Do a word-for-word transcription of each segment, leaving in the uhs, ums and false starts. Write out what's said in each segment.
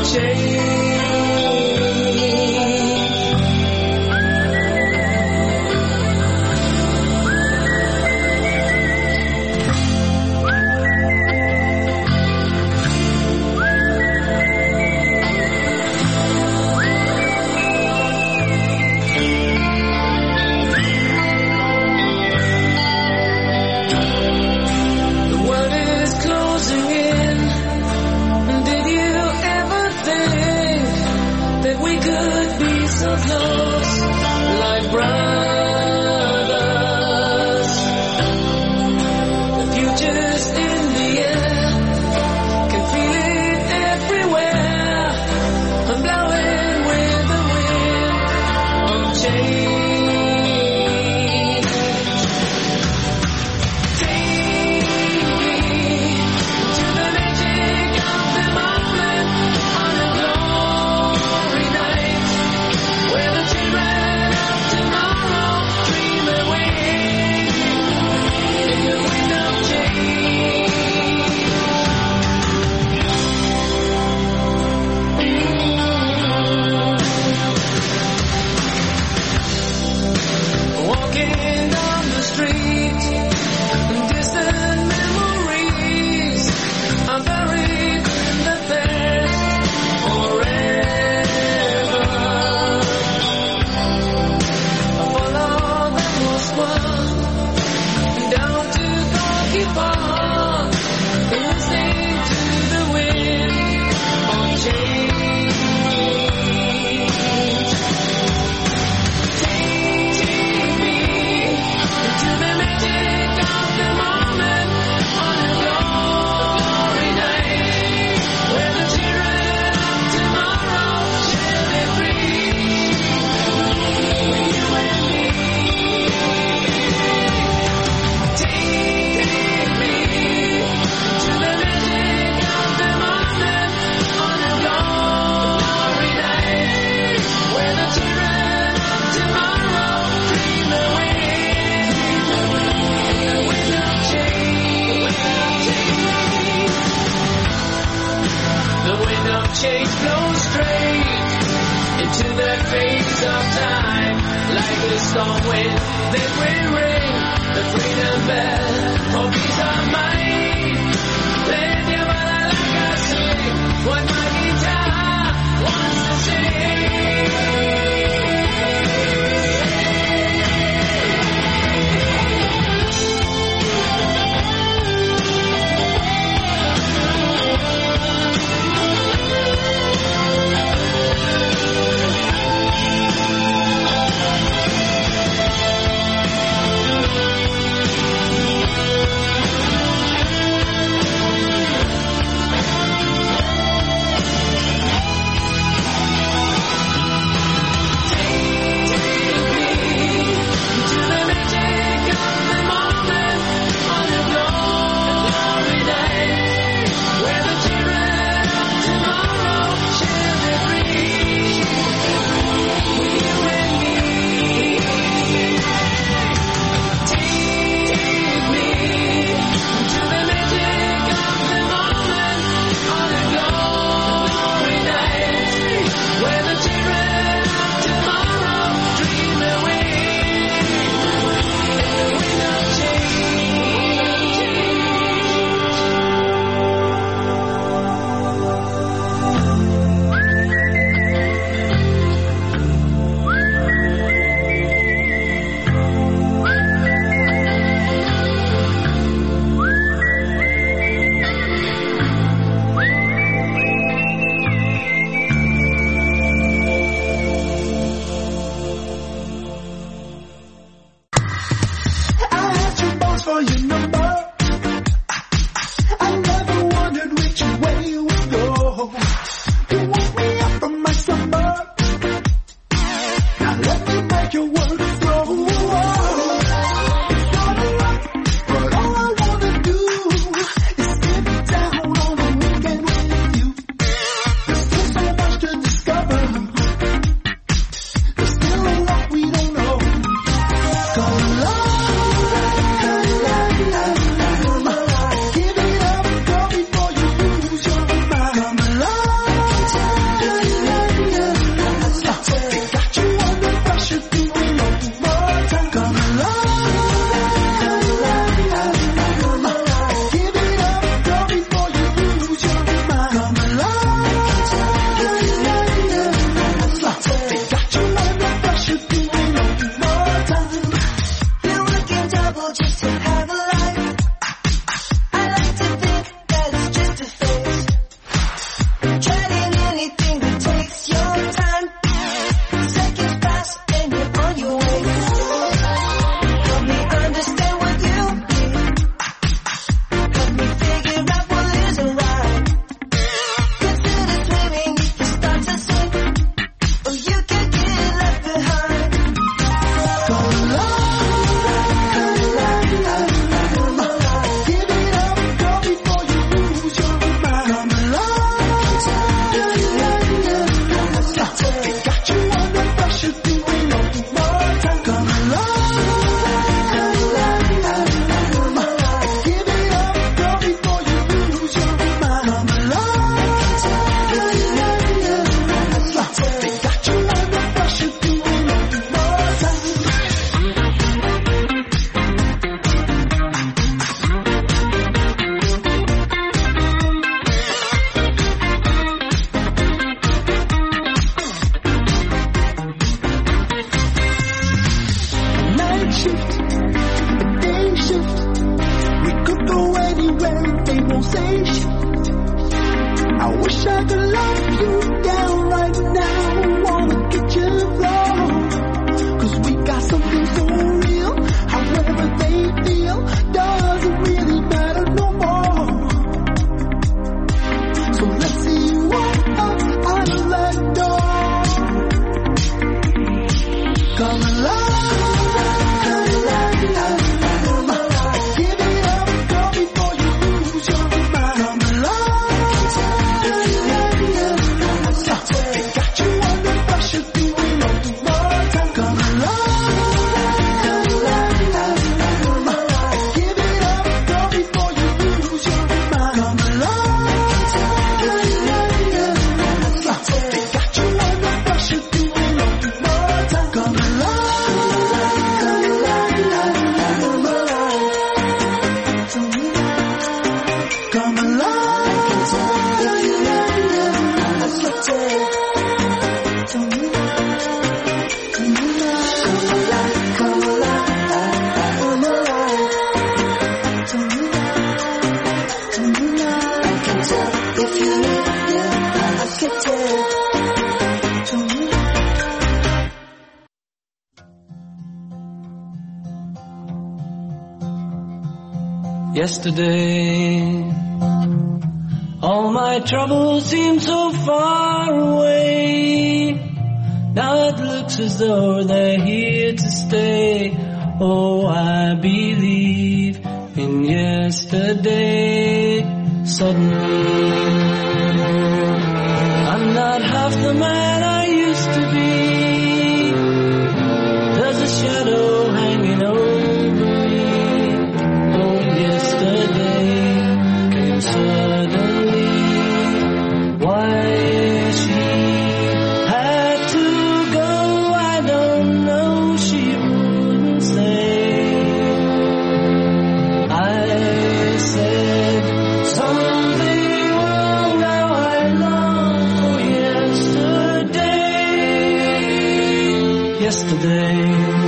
Come alive. yesterday. All my troubles seem so far away. Now it looks as though they're here to stay. Oh, I believe in yesterday. Suddenly, I'm not half the man I used to be. There's a shadow hanging over me. Oh, yesterday came suddenly. Why she had to go, I don't know. She wouldn't say. I said something wrong. Now I long for yesterday. Yesterday,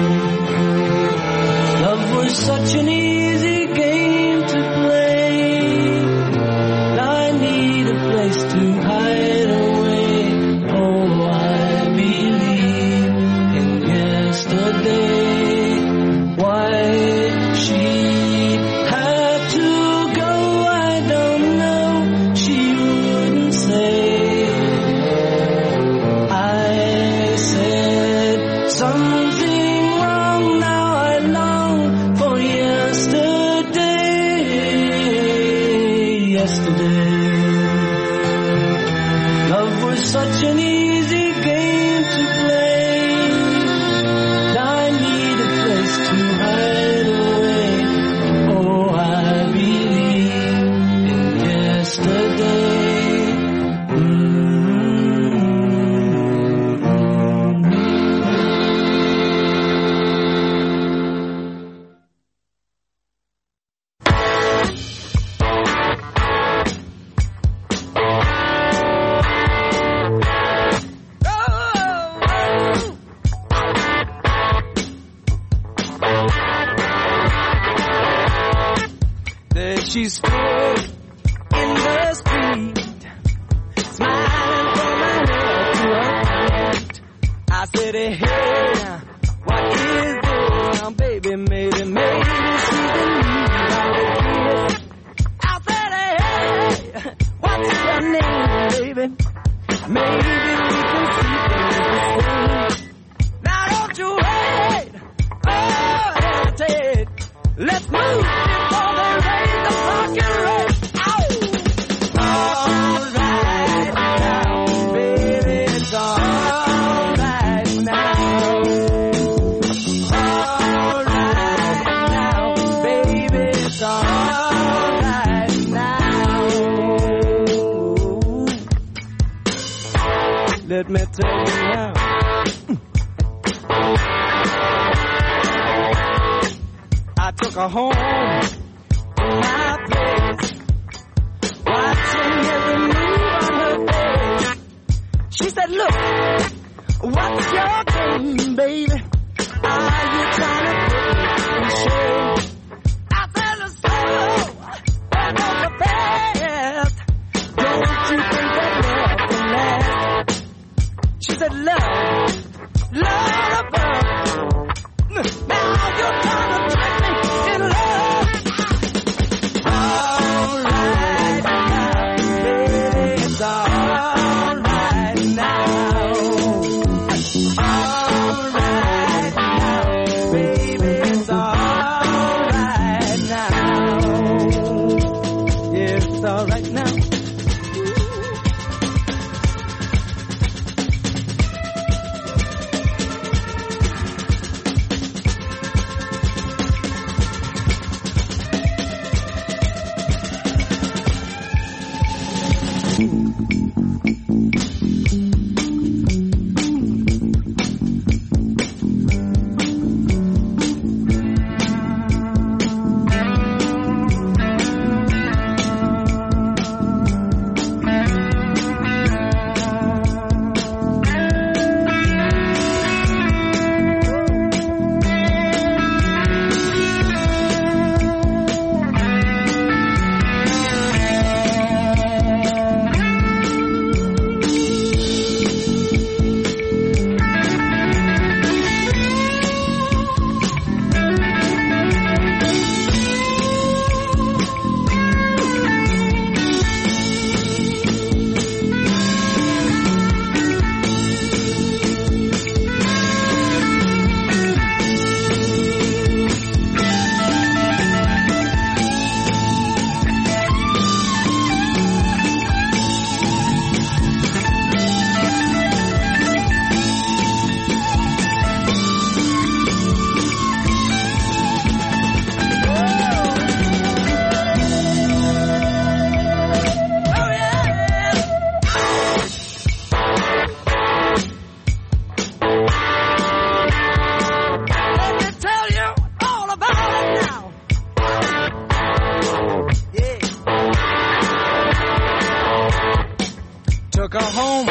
love was such an easy game to play. Now I need a place to hide away. Oh, I believe in yesterday. Why she had to go, I don't know. She wouldn't say. I said something wrong. Now I long for yesterday. Yesterday, love was such an easy game to play. Now I need a place to hide away. Oh, I believe in yesterday. There she stood in the street, smiling from her head to her feet. I said, hey, what is this? Now, baby, maybe, maybe she's in need of a kiss. I said, hey, what's your name, baby? Maybe we can see things the same. Now, don't you wait, oh, hesitate. Let's move before they raise the fucking rate. Ow! All right now, baby, it's all right now. All right now, baby, it's all right now. Let me tell you now. I took her home to my place, watching every move on her face. She said, look, what's your game, baby? Are you trying to put me in shame? I said, so, that was the best. Don't you think that love can last? She said, love, love above. Now you're trying to trick me in love. All right now, baby, it's all right now. All right now, baby, it's all right now. Yeah, it's all right now.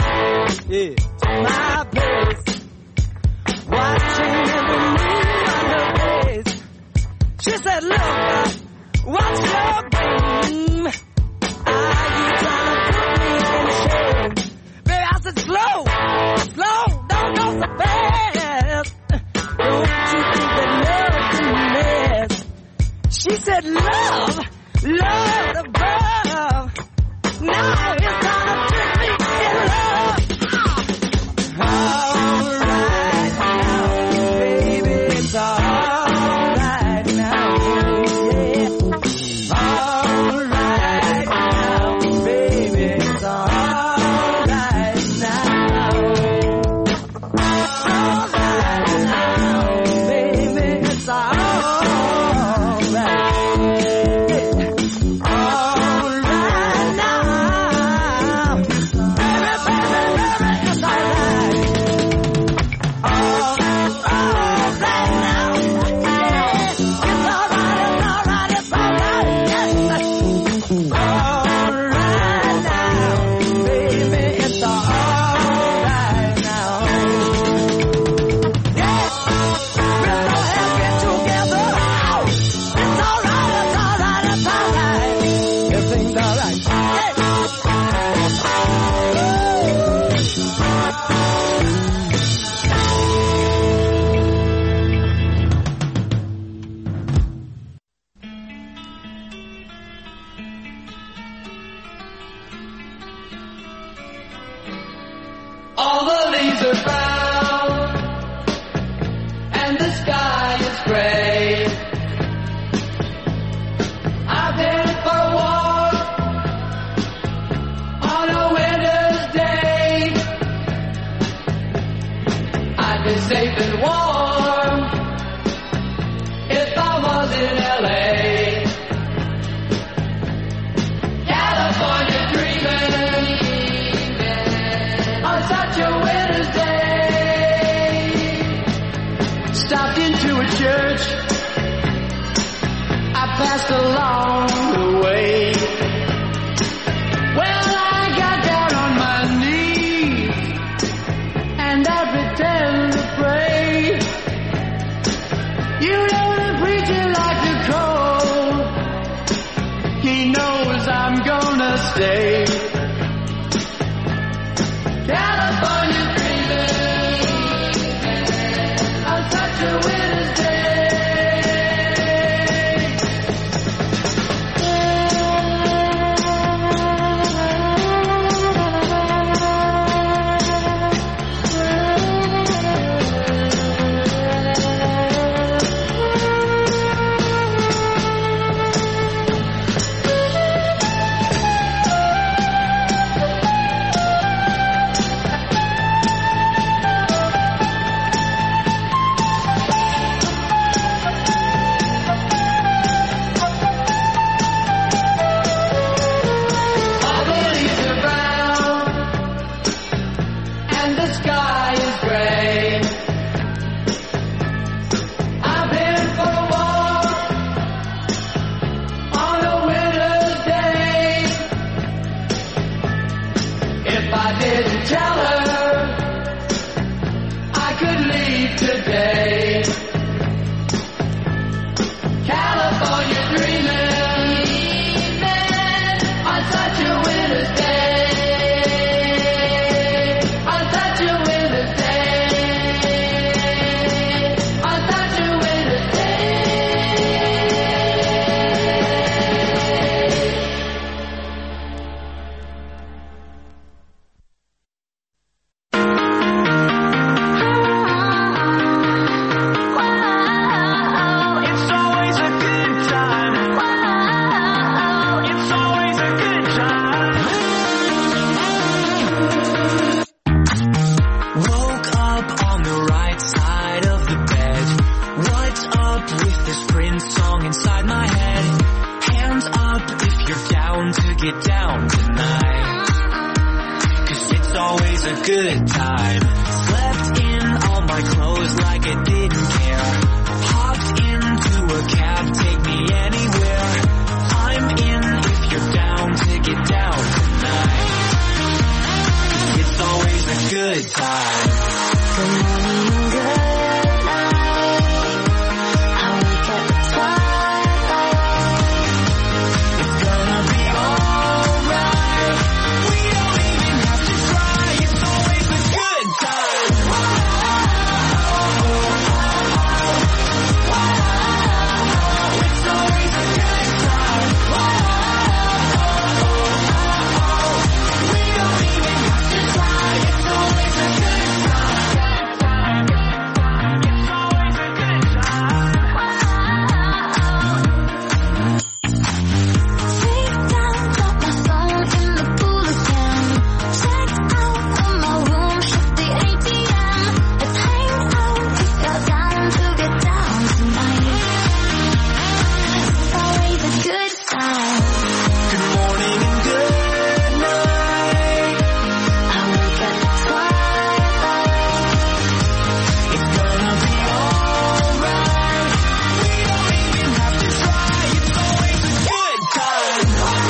yeah, to my place, watching every move on her face. She said, look, what's your game? Are you trying to put me in shame? Baby, I said, slow, slow, don't go so fast. Don't you think that love can last? She said, love, love above. Now it's time to put me in love. All right now, baby, it's all right now, yeah. All right now, baby, it's all right now. All right now, baby, it's all right. All the leaves are brown and the sky is gray. I've been for a walk on a winter's day. I'd be safe and warm if I was in L A. California dreaming on such a winter's day. Stopped into a church I passed along the way. Well, I got down on my knees and I pretend to pray. You know the preacher likes to call. He knows I'm gonna stay. California dreaming on such a winter's day. Good time. Slept in all my clothes like I didn't care. Hopped into a cab, take me anywhere. I'm in if you're down to get down tonight. It's always good time. Good morning, good night. I wake at the twilight. It's gonna be alright. We don't even have to try. It's always a good time. It's always a good time. We don't even have to try. It's always a good time. It's always a good time. Sit down, drop my phone in the pool again. Check out of my room, shut the A T M. Let's hang out, if you're down to get down tonight. It's always a good time. Good morning and good night. I wake at the twilight. It's gonna be alright. We don't even have to try. It's always a good time. It's always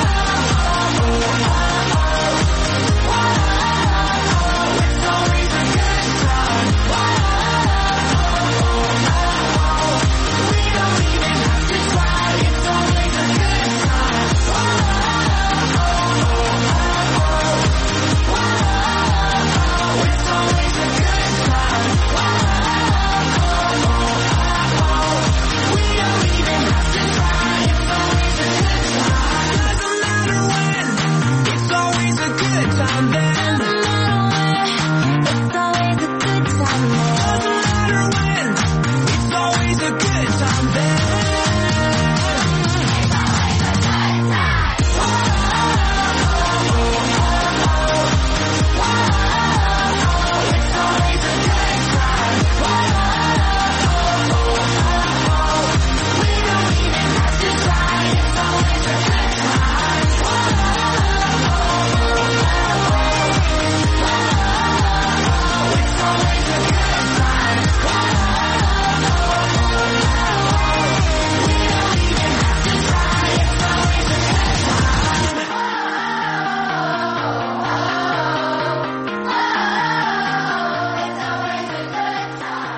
a good time. We don't even have to try. It's always a good time. It's always a good time. We don't even have to try. It's always a good time. Doesn't matter when. It's always a good time then. It's always a good time. Doesn't matter when. It's always a good time then. It's always a good time. We don't even have to try. It's always a good time. It's always a good time. We don't even have to try. It's always a good time. It's always a good time.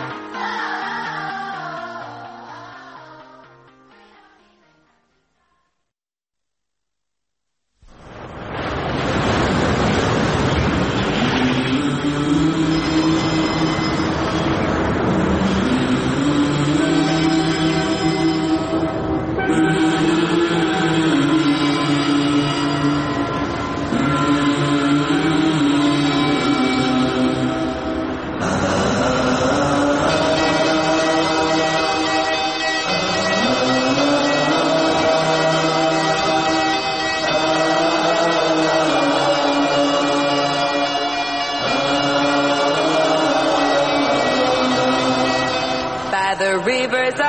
By the rivers